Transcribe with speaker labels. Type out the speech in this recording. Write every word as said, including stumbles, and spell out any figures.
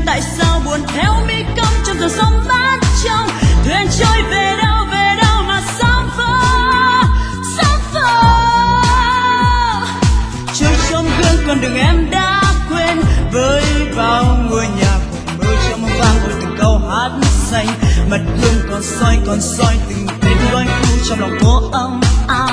Speaker 1: tại sao buồn theo mi cong trong dòng sông mát trong thuyền trôi về đâu về đâu mà sóng vỡ sóng vỡ trôi trong gương con đường em đã quên với bao ngôi nhà cuộc mơ trong vang vội từng câu hát xanh mặt gương còn soi còn soi từng tên loanh thu trong lòng phố ấm áp.